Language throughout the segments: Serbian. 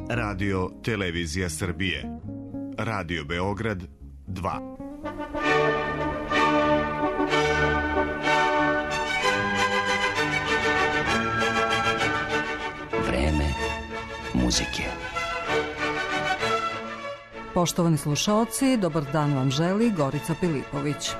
Radio Televizija Srbije, Radio Beograd 2. Vreme muzike. Poštovani slušaoci, dobar dan vam želi Gorica Pilipović.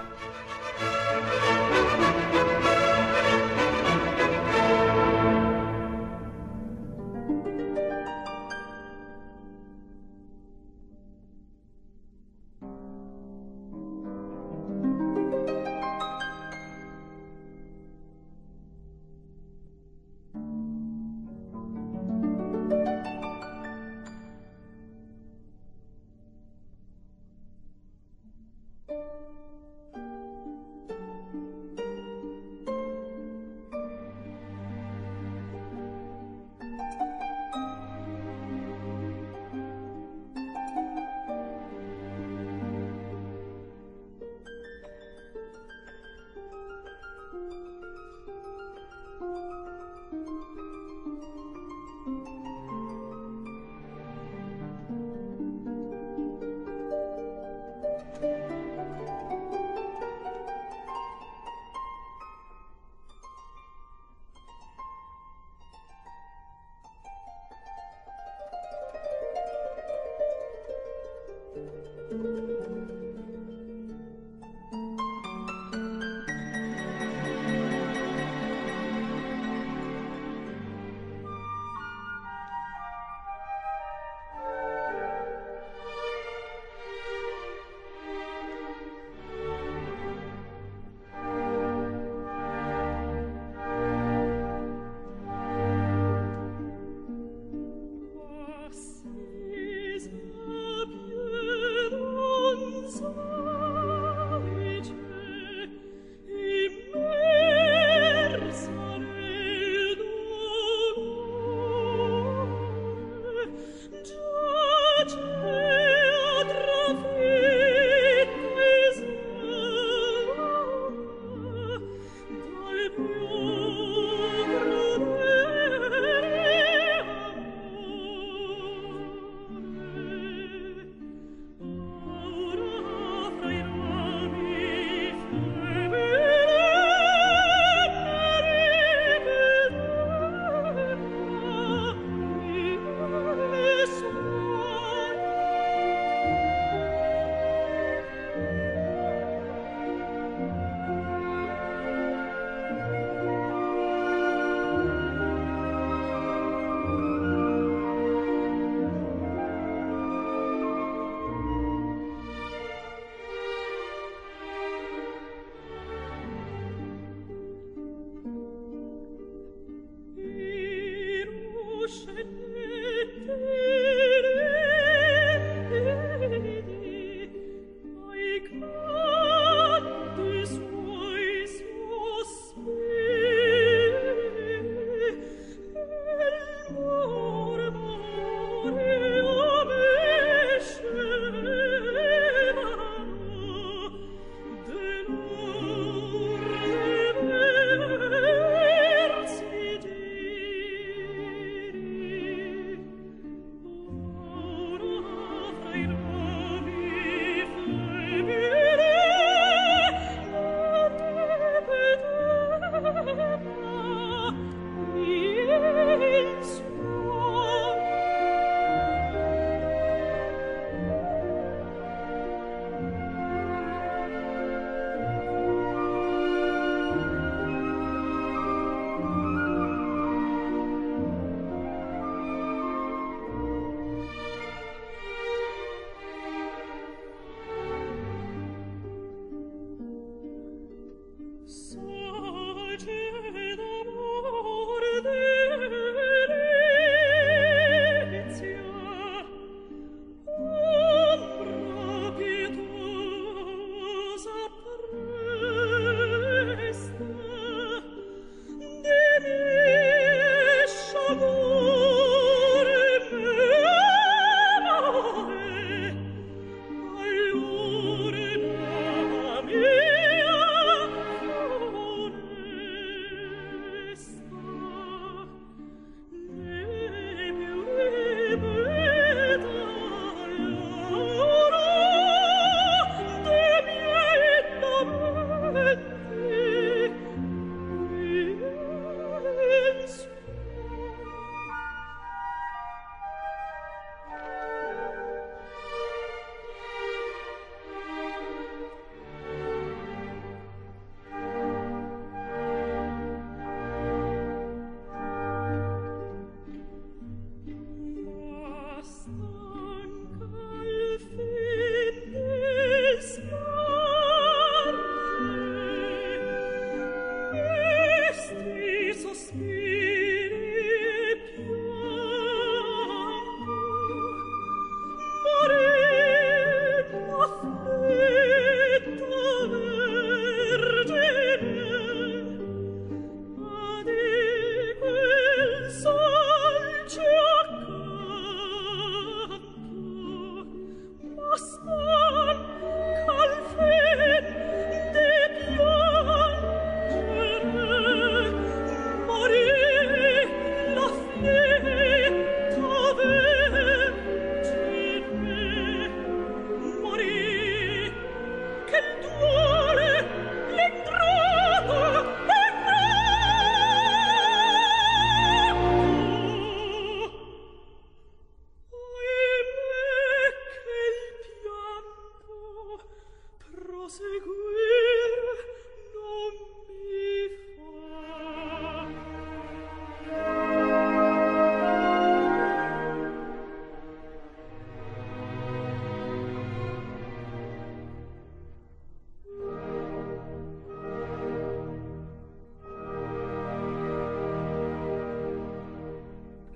Oh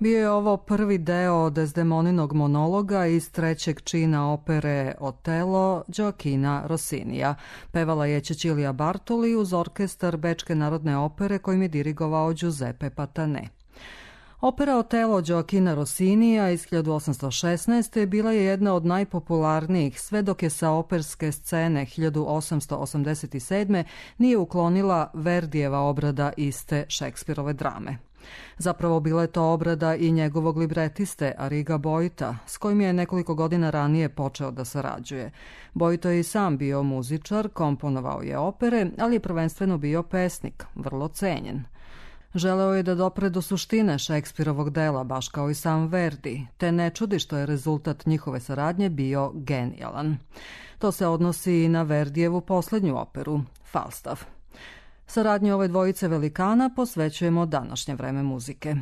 Bio je ovo prvi deo Desdemoninog monologa iz trećeg čina opere Otello Gioachina Rossinija. Pevala je Cecilia Bartoli uz orkestar Bečke narodne opere kojim je dirigovao Giuseppe Patané. Opera Otello Gioachina Rossinija iz 1816. bila je jedna od najpopularnijih sve dok je sa operske scene 1887. nije uklonila Verdijeva obrada iste Šekspirove drame. Zapravo bila je to obrada i njegovog libretiste Arriga Boita, s kojim je nekoliko godina ranije počeo da sarađuje. Boito je i sam bio muzičar, komponovao je opere, ali je prvenstveno bio pesnik, vrlo cenjen. Želeo je da dopre do suštine Šekspirovog dela, baš kao i sam Verdi, te ne čudi što je rezultat njihove saradnje bio genijalan. To se odnosi i na Verdijevu poslednju operu, Falstaff. Saradnju ove dvojice velikana posvećujemo današnje vreme muzike.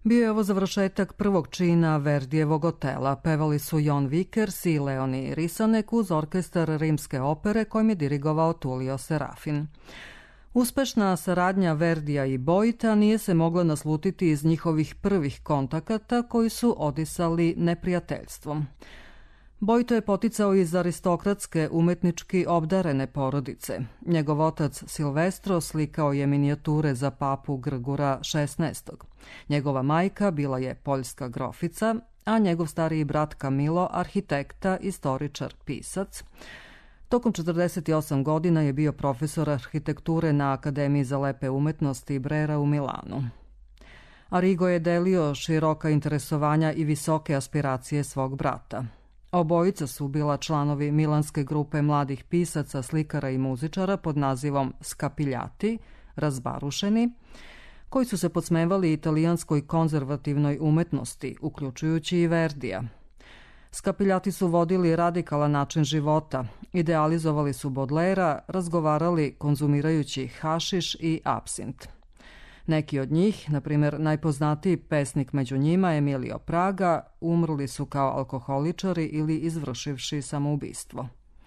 Bio je ovo završetak prvog čina Verdijevog Otela. Pevali su Jon Vickers i Leoni Risanek uz orkestar Rimske opere kojim je dirigovao Tullio Serafin. Uspešna saradnja Verdija i Boita nije se mogla naslutiti iz njihovih prvih kontakata koji su odisali neprijateljstvom. Boito je poticao iz aristokratske, umetnički obdarene porodice. Njegov otac Silvestro slikao je minijature za papu Grgura XVI. Njegova majka bila je poljska grofica, a njegov stariji brat Camilo arhitekta, istoričar, pisac. Tokom 48 godina je bio profesor arhitekture na Akademiji za lepe umetnosti Brera u Milanu. Arrigo je delio široka interesovanja i visoke aspiracije svog brata. Obojica su bila članovi milanske grupe mladih pisaca, slikara i muzičara pod nazivom Scapigliati, razbarušeni, koji su se podsmevali italijanskoj konzervativnoj umetnosti, uključujući i Verdija. Scapigliati su vodili radikalan način života, idealizovali su Baudelaira, razgovarali konzumirajući hašiš i apsint. Neki od njih, na primjer najpoznatiji pesnik među njima Emilio Praga, umrli su kao alkoholičari ili izvršivši samoubistvo.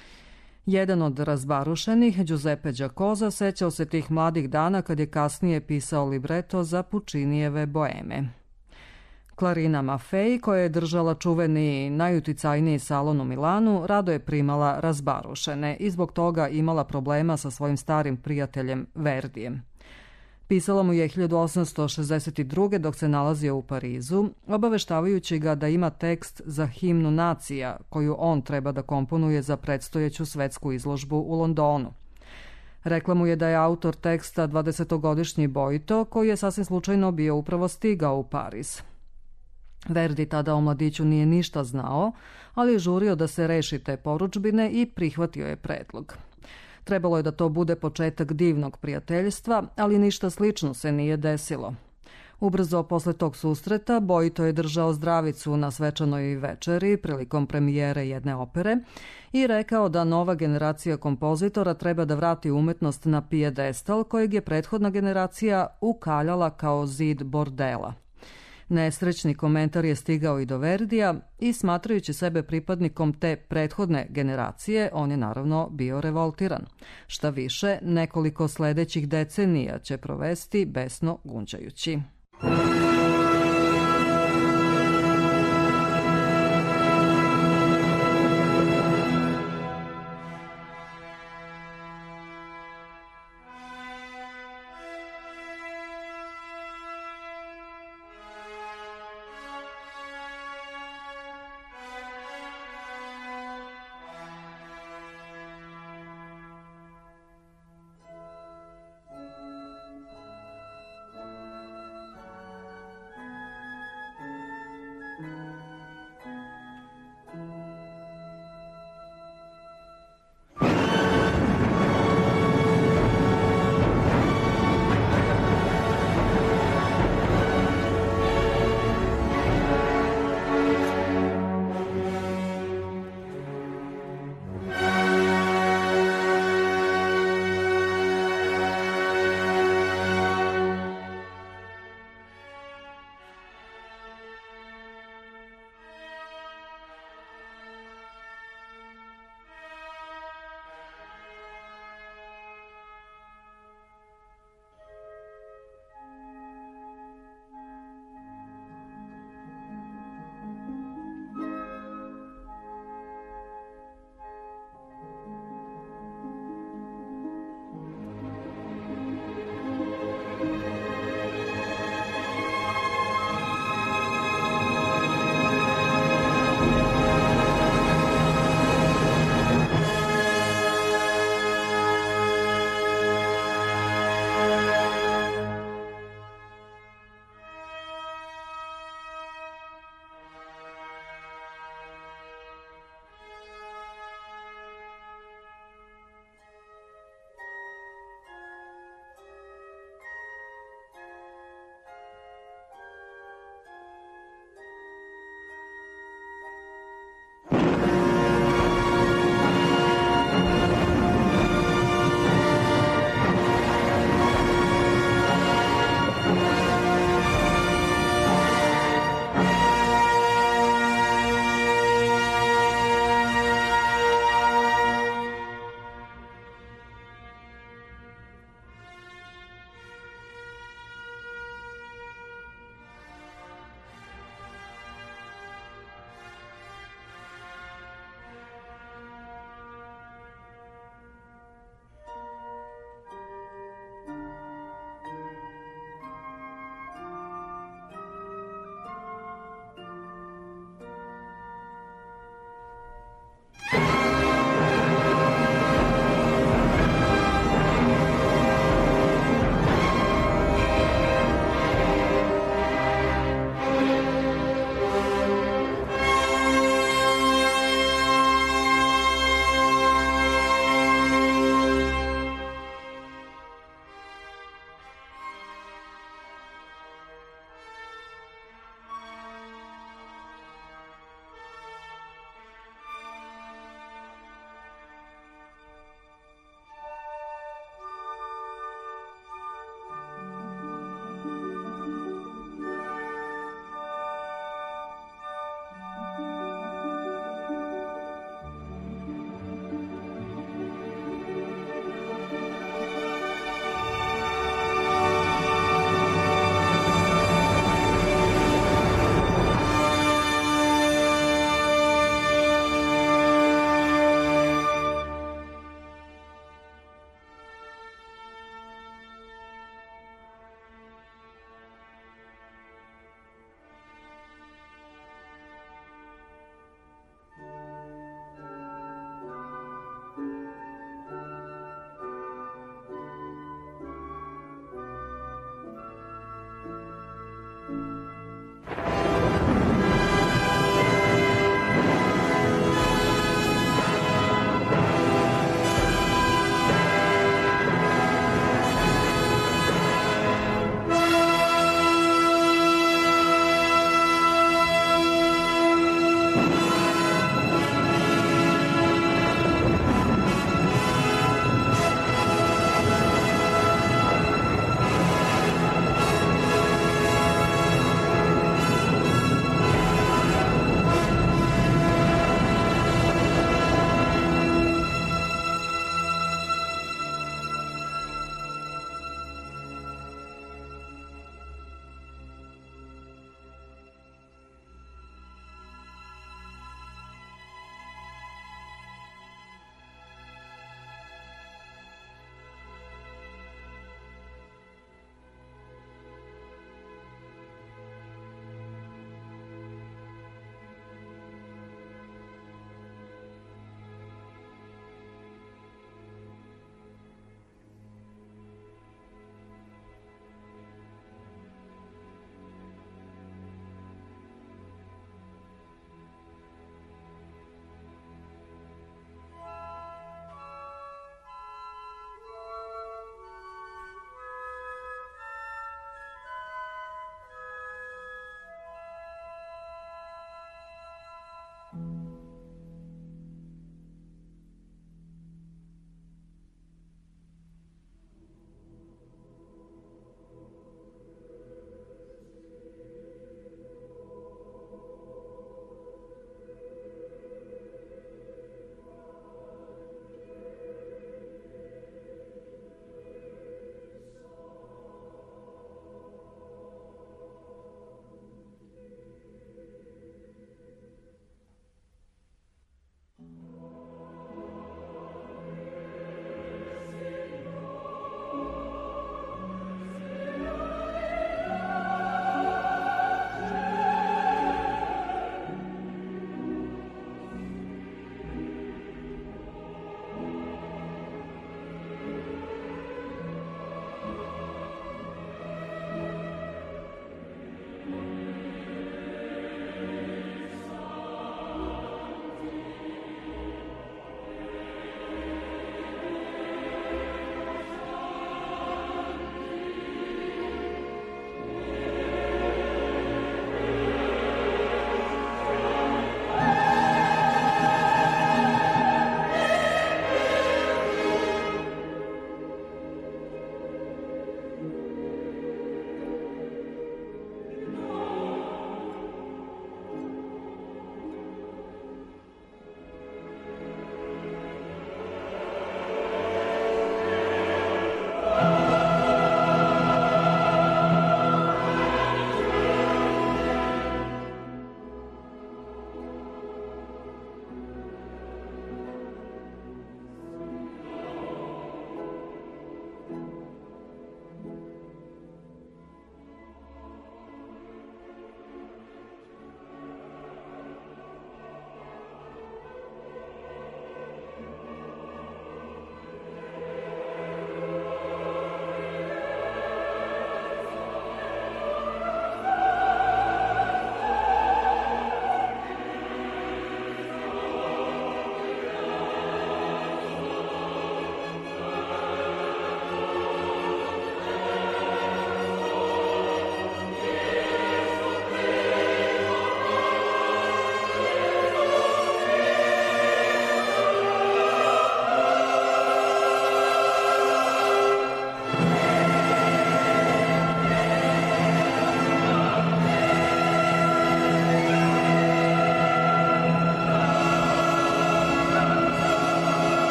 Jedan od razbarušenih, Giuseppe Giacosa, sećao se tih mladih dana kad je kasnije pisao libreto za Puccinijeve Boeme. Clarina Maffei, koja je držala čuveni najuticajniji salon u Milanu, rado je primala razbarušene i zbog toga imala problema sa svojim starim prijateljem Verdijem. Pisala mu je 1862. dok se nalazio u Parizu, obaveštavajući ga da ima tekst za himnu nacija koju on treba da komponuje za predstojeću svetsku izložbu u Londonu. Rekla mu je da je autor teksta 20-godišnji Boito, koji je sasvim slučajno bio upravo stigao u Pariz. Verdi tada o mladiću nije ništa znao, ali je žurio da se reši te poručbine i prihvatio je predlog. Trebalo je da to bude početak divnog prijateljstva, ali ništa slično se nije desilo. Ubrzo posle tog susreta Boito je držao zdravicu na svečanoj večeri prilikom premijere jedne opere i rekao da nova generacija kompozitora treba da vrati umetnost na pijedestal kojeg je prethodna generacija ukaljala kao zid bordela. Nesrećni komentar je stigao i do Verdija i smatrajući sebe pripadnikom te prethodne generacije, on je naravno bio revoltiran. Šta više, nekoliko sledećih decenija će provesti besno gunđajući.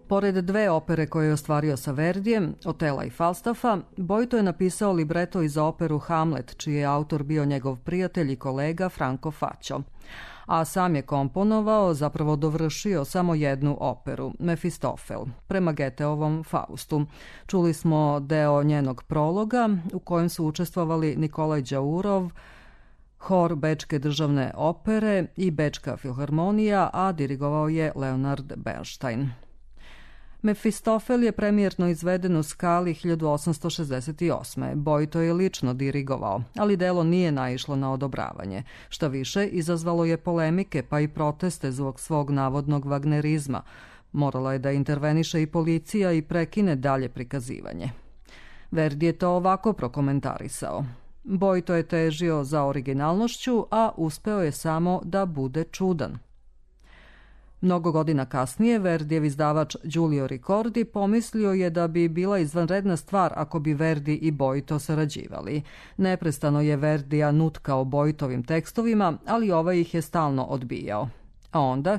Pored dve opere koje je ostvario sa Verdijem, Otela i Falstaffa, Boito je napisao libreto i za operu Hamlet, čiji je autor bio njegov prijatelj i kolega Franco Faccio. A sam je komponovao, zapravo dovršio samo jednu operu, Mefistofel, prema Goetheovom Faustu. Čuli smo deo njenog prologa, u kojem su učestvovali Nikolaj Đaurov, Hor Bečke državne opere i Bečka filharmonija, a dirigovao je Leonard Bernstein. Mefistofel je premijerno izveden u Skali 1868. Boito je lično dirigovao, ali delo nije naišlo na odobravanje. Šta više, izazvalo je polemike pa i proteste zbog svog navodnog vagnerizma. Morala je da interveniše i policija i prekine dalje prikazivanje. Verdi je to ovako prokomentarisao. Boito je težio za originalnošću, a uspeo je samo da bude čudan. Mnogo godina kasnije Verdijev izdavač Giulio Ricordi pomislio je da bi bila izvanredna stvar ako bi Verdi i Boito sarađivali. Neprestano je Verdija nutkao Boitovim tekstovima, ali ovaj ih je stalno odbijao. A onda,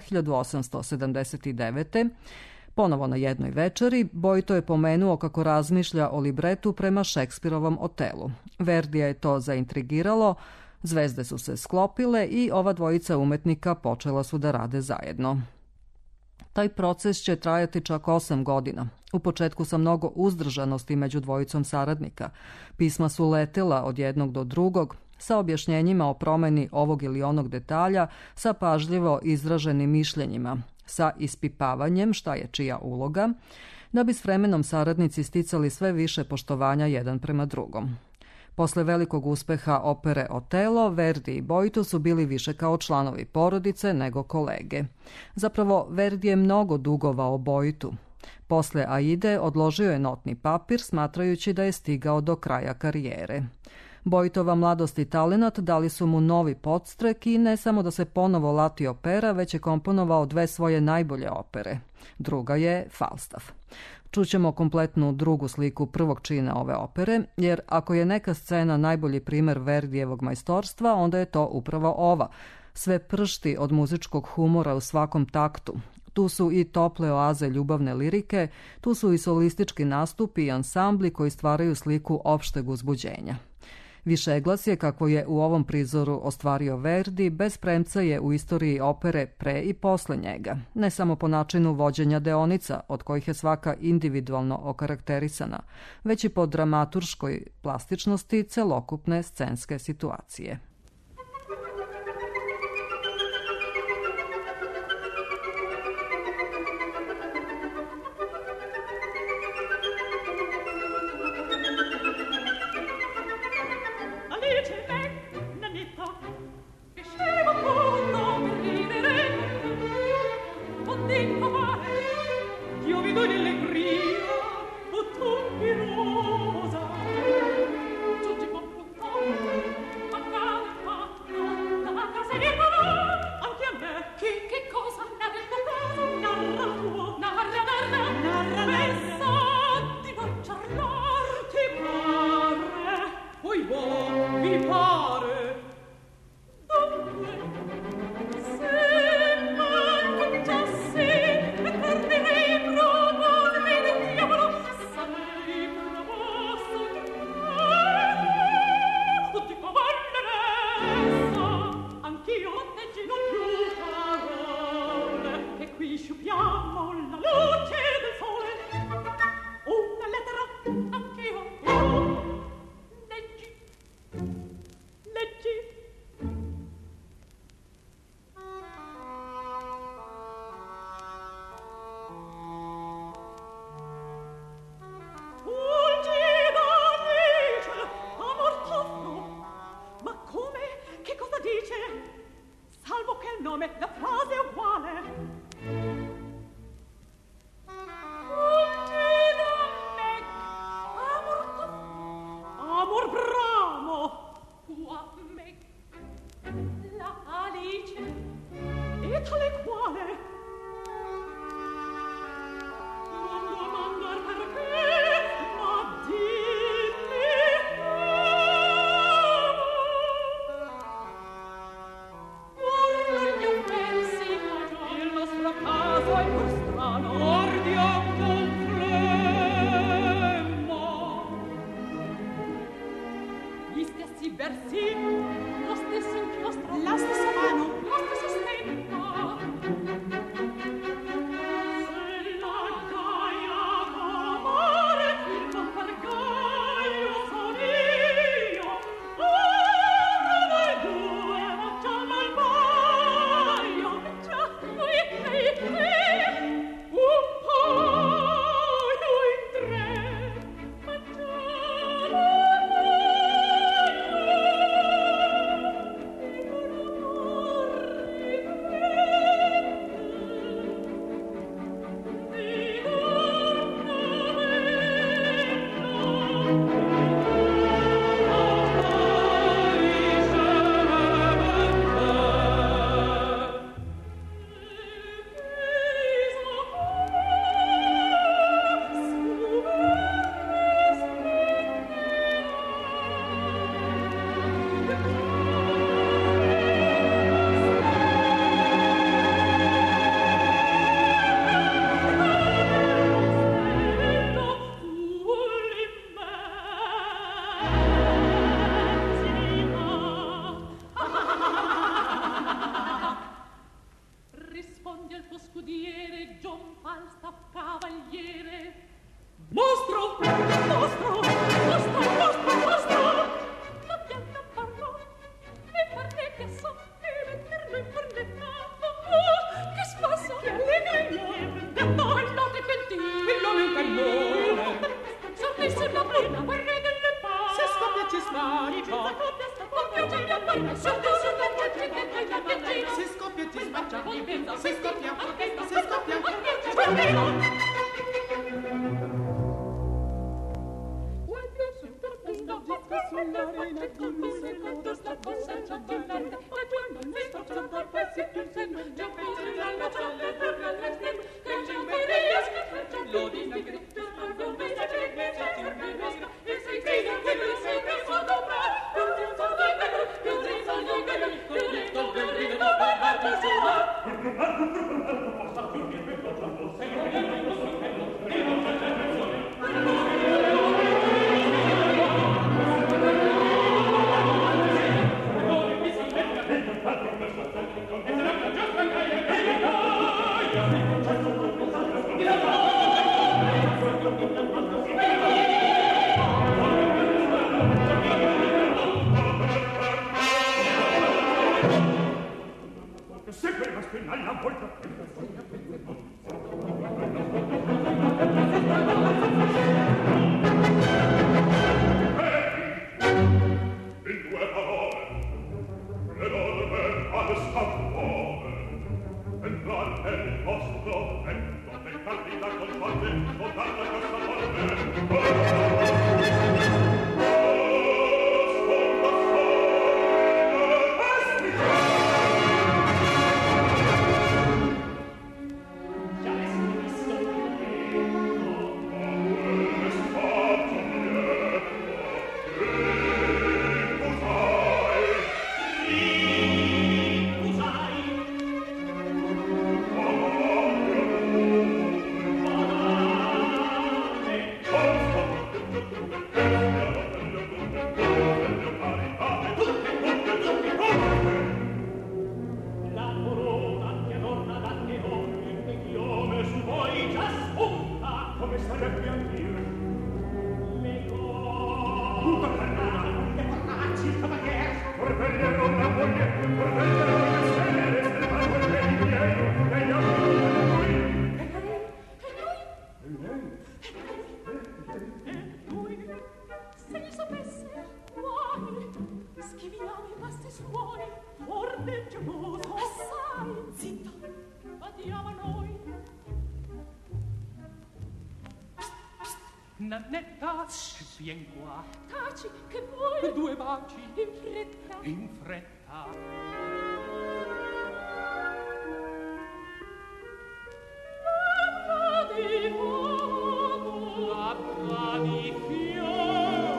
1879. ponovo na jednoj večeri, Boito je pomenuo kako razmišlja o libretu prema Šekspirovom Otelu. Verdija je to zaintrigiralo, zvezde su se sklopile i ova dvojica umetnika počela su da rade zajedno. Taj proces će trajati čak 8 godina. U početku sa mnogo uzdržanosti među dvojicom saradnika. Pisma su letela od jednog do drugog, sa objašnjenjima o promeni ovog ili onog detalja, sa pažljivo izraženim mišljenjima, sa ispipavanjem šta je čija uloga, da bi s vremenom saradnici sticali sve više poštovanja jedan prema drugom. Posle velikog uspeha opere Otelo, Verdi i Boito su bili više kao članovi porodice nego kolege. Zapravo, Verdi je mnogo dugovao Boitu. Posle Aide odložio je notni papir, smatrajući da je stigao do kraja karijere. Boitova mladost i talenat dali su mu novi podstrek i ne samo da se ponovo lati opera, već je komponovao dve svoje najbolje opere. Druga je Falstaff. Čućemo kompletnu drugu sliku prvog čina ove opere, jer ako je neka scena najbolji primer Verdijevog majstorstva, onda je to upravo ova. Sve pršti od muzičkog humora u svakom taktu. Tu su i tople oaze ljubavne lirike, tu su i solistički nastupi i ansambli koji stvaraju sliku opšteg uzbuđenja. Višeglas je, kako je u ovom prizoru ostvario Verdi, bez premca je u istoriji opere pre i posle njega. Ne samo po načinu vođenja deonica, od kojih je svaka individualno okarakterisana, već i po dramaturškoj plastičnosti celokupne scenske situacije. Ordio Nannetta, vien qua. Taci, che vuoi? 2 baci. In fretta. In fretta. Labbra di fuoco. Labbra di fiore.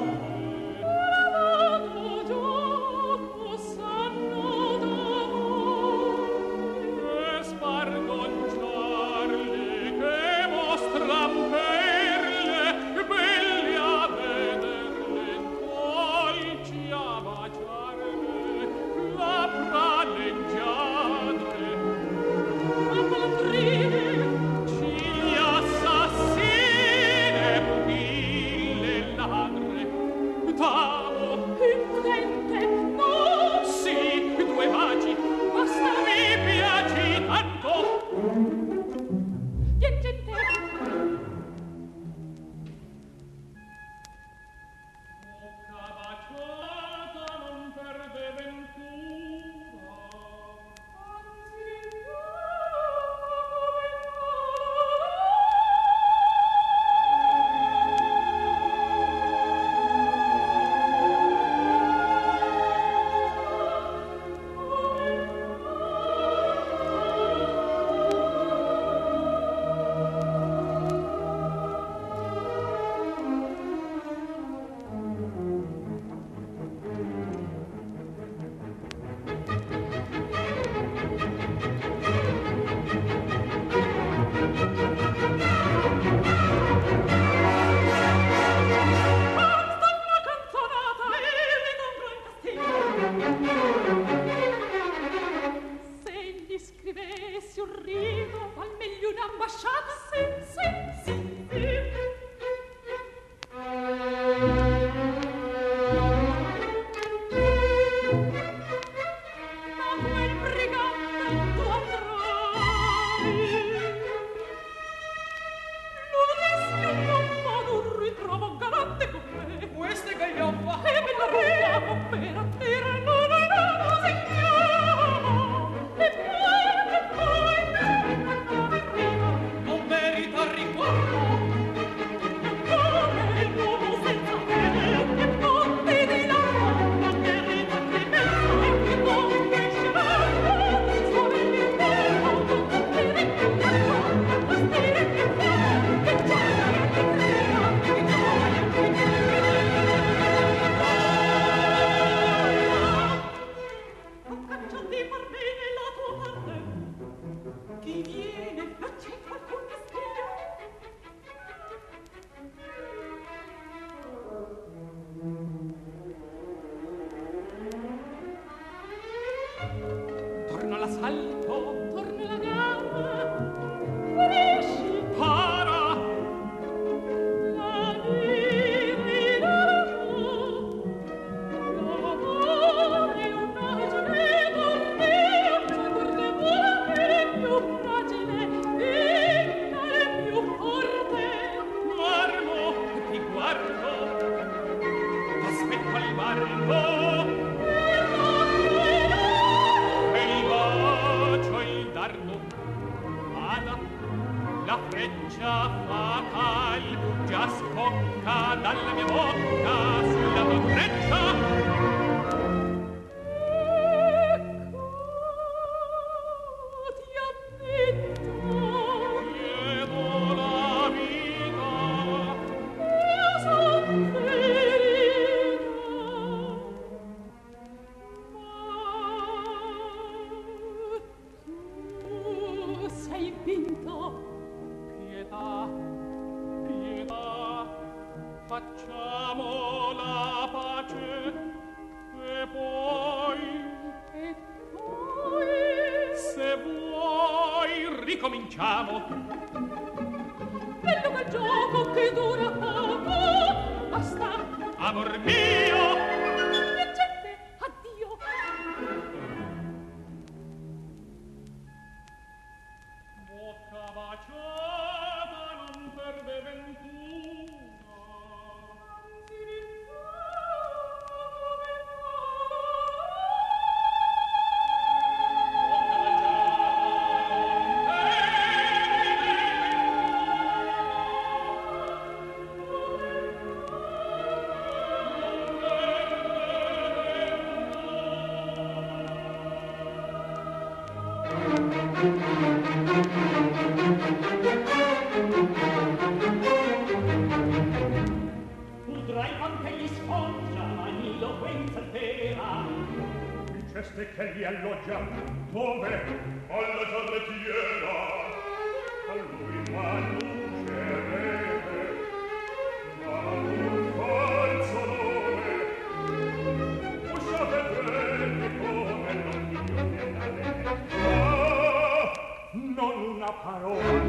Lavado gioco sanno d'amore. E spargonciarle che mostran perle, belli a vederle, dolci a imprudente, no! Sì, 2 baci. Basta! Mi piaci tanto. Vien gente! Bocca baciata non perde ventura. Anzi,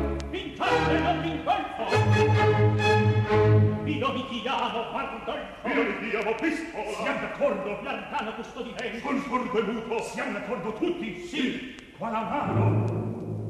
Vi lo mi chiamo Pandolfo. Io mi diamo pistola. Siamo d'accordo. L'altano custodire. Con sordo e muto. Siamo d'accordo tutti. Sì. Qua la mano.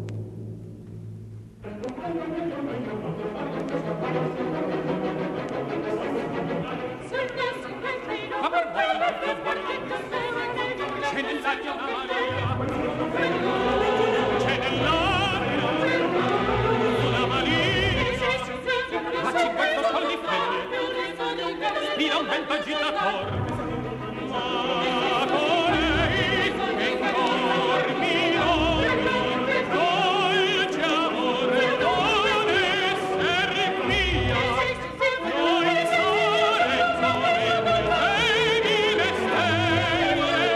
C'è nell'aria una Maria. C'è nell'aria una Maria. A 50 soldi fede spira un vento agitatore. Ma vorrei che dormirò. Dolce amore, non esser mia. Noi sarebbero vedi le stelle.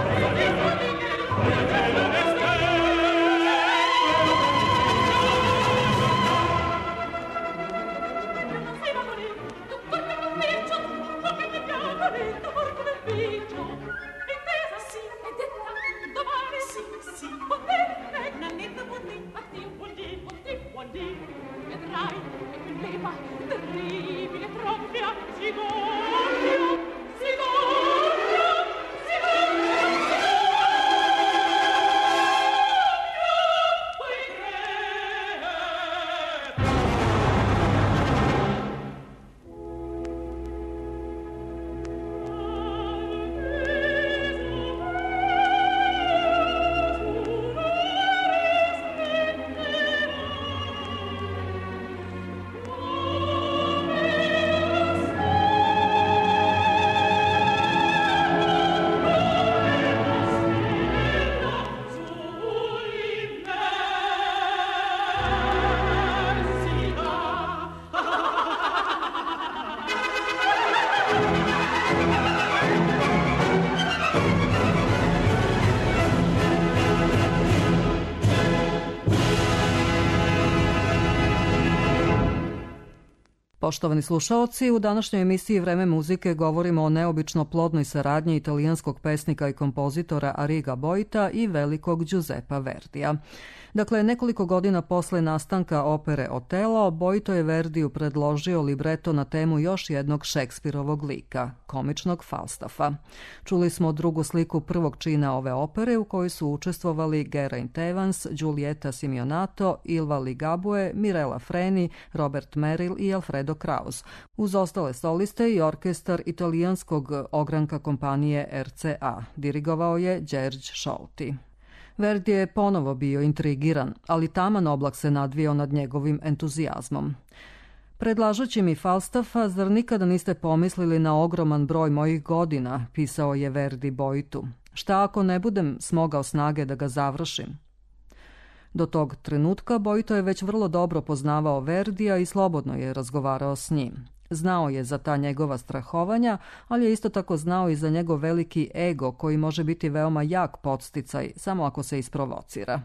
Vedrai, leva, terribile, propria, si gonfia, si gonfia, si gonfia, Poštovani slušaoci, u današnjoj emisiji Vreme muzike govorimo o neobično plodnoj saradnji italijanskog pesnika i kompozitora Arriga Boita i velikog Giuseppa Verdija. Dakle, nekoliko godina posle nastanka opere Otelo, Boito je Verdiju predložio libreto na temu još jednog Šekspirovog lika, komičnog Falstaffa. Čuli smo drugu sliku prvog čina ove opere u kojoj su učestvovali Geraint Evans, Giulietta Simeonato, Ilva Ligabue, Mirella Freni, Robert Merrill i Alfredo Kraus, uz ostale soliste i orkestar italijanskog ogranka kompanije RCA. Dirigovao je Đerđ Šolti. Verdi je ponovo bio intrigiran, ali taman oblak se nadvio nad njegovim entuzijazmom. Predlažući mi Falstaffa, zar nikada niste pomislili na ogroman broj mojih godina, pisao je Verdi Boitu. Šta ako ne budem smogao snage da ga završim? Do tog trenutka Boito je već vrlo dobro poznavao Verdija i slobodno je razgovarao s njim. Znao je za ta njegova strahovanja, ali je isto tako znao i za njegov veliki ego koji može biti veoma jak podsticaj, samo ako se isprovocira.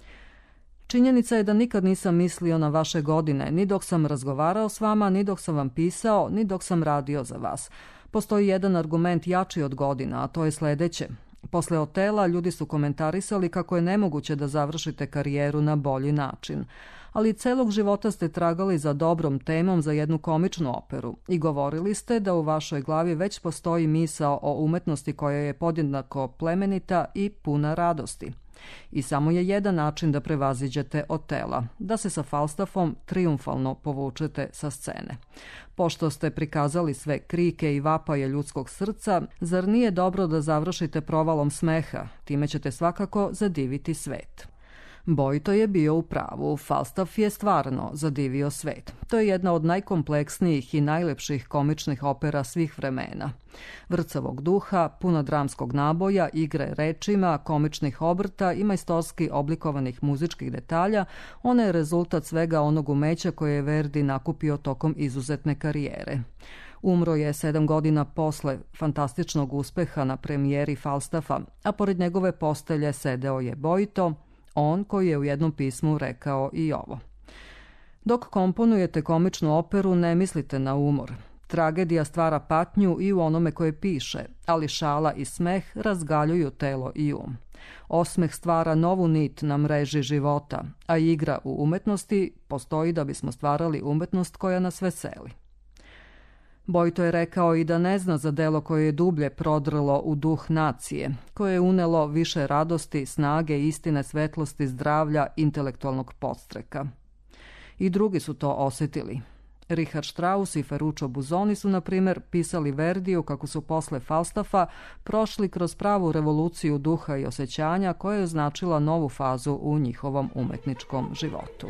Činjenica je da nikad nisam mislio na vaše godine, ni dok sam razgovarao s vama, ni dok sam vam pisao, ni dok sam radio za vas. Postoji jedan argument jači od godina, a to je sledeće. Posle Otela ljudi su komentarisali kako je nemoguće da završite karijeru na bolji način. Ali celog života ste tragali za dobrom temom za jednu komičnu operu i govorili ste da u vašoj glavi već postoji misao o umetnosti koja je podjednako plemenita i puna radosti. I samo je jedan način da prevaziđete Otela, da se sa Falstaffom triumfalno povučete sa scene. Pošto ste prikazali sve krike i vapaje ljudskog srca, zar nije dobro da završite provalom smeha? Time ćete svakako zadiviti svet. Boito je bio u pravu, Falstaff je stvarno zadivio svet. To je jedna od najkompleksnijih i najlepših komičnih opera svih vremena. Vrcavog duha, puno dramskog naboja, igre rečima, komičnih obrta i majstorski oblikovanih muzičkih detalja, ona je rezultat svega onog umeća koje je Verdi nakupio tokom izuzetne karijere. Umro je 7 godina posle fantastičnog uspeha na premijeri Falstaffa, a pored njegove postelje sedeo je Boito, on koji je u jednom pismu rekao i ovo. Dok komponujete komičnu operu, ne mislite na umor. Tragedija stvara patnju i u onome koje piše, ali šala i smeh razgaljuju telo i um. Osmeh stvara novu nit na mreži života, a igra u umetnosti postoji da bismo stvarali umetnost koja nas veseli. Bojto je rekao i da ne zna za delo koje je dublje prodrlo u duh nacije, koje je unelo više radosti, snage, istine, svetlosti, zdravlja, intelektualnog podstreka. I drugi su to osjetili. Richard Strauss i Ferruccio Busoni su, na primjer, pisali Verdiju kako su posle Falstaffa prošli kroz pravu revoluciju duha i osjećanja koja je označila novu fazu u njihovom umetničkom životu.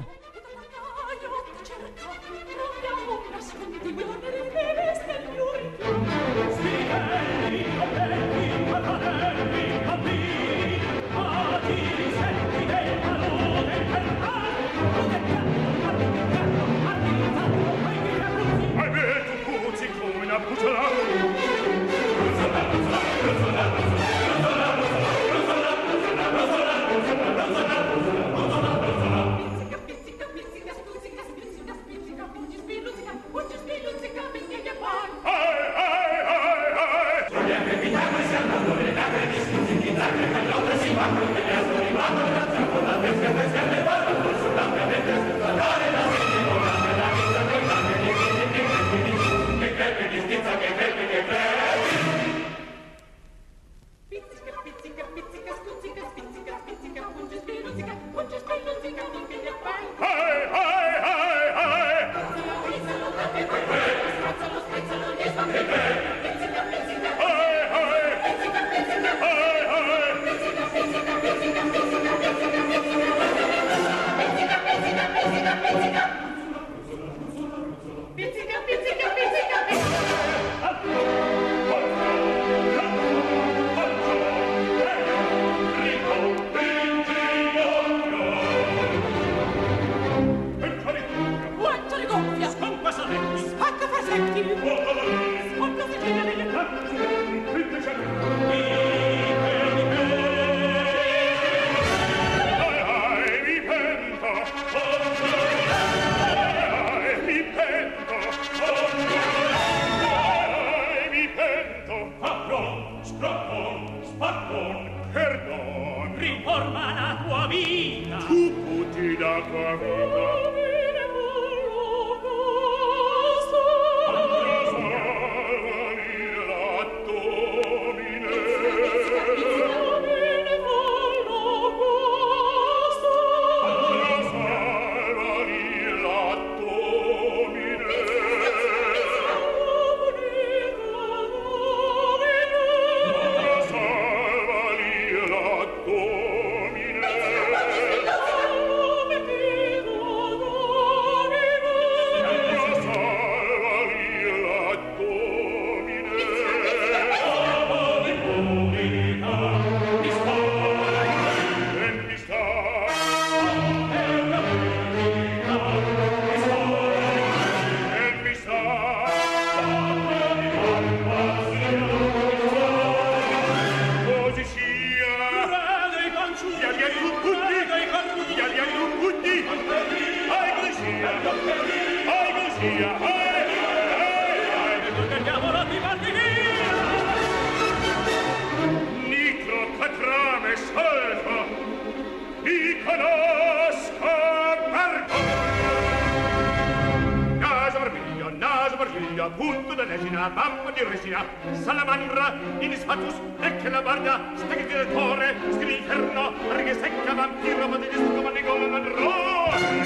Punto da resina, bambo di resina, salamandra, inisfatus, ecce la barda, steghi del cuore, scriferno, righe secca, vampiro, ma di disco, manigolo, mandrone.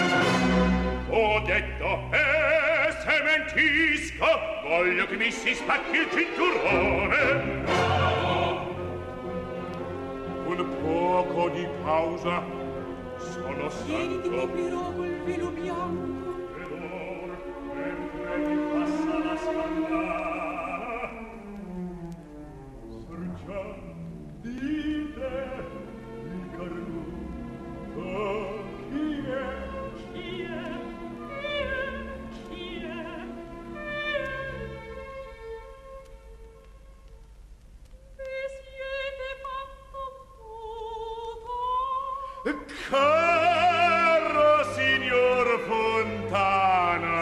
Ho detto, se mentisco, voglio che mi si spacchi il cinturone. Un poco di pausa, sono stanco. Tieniti proprio col velo bianco. Mi passa la scandala, sorgia di te il carnuto. Chi è? Chi è? Chi è? E siete fatto tutto. Caro signor Fontana,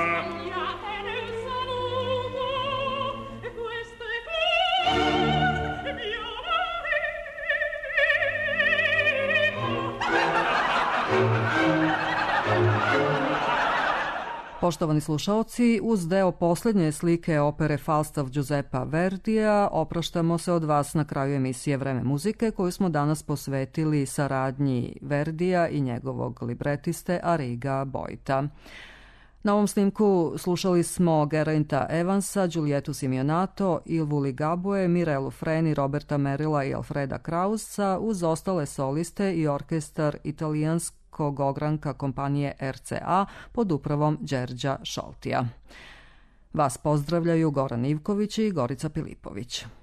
Poštovani slušaoci, uz deo posljednje slike opere Falstaff Giuseppa Verdija opraštamo se od vas na kraju emisije Vreme muzike koju smo danas posvetili saradnji Verdija i njegovog libretiste Arriga Boita. Na ovom snimku slušali smo Gerainta Evansa, Giulietu Simeonato, Ilvu Ligabue, Mirelu Freni, Roberta Merrilla i Alfreda Krausa uz ostale soliste i orkestar italijanskog ogranka kompanije RCA pod upravom Đerđa Šoltija. Vas pozdravljaju Goran Ivković i Gorica Pilipović.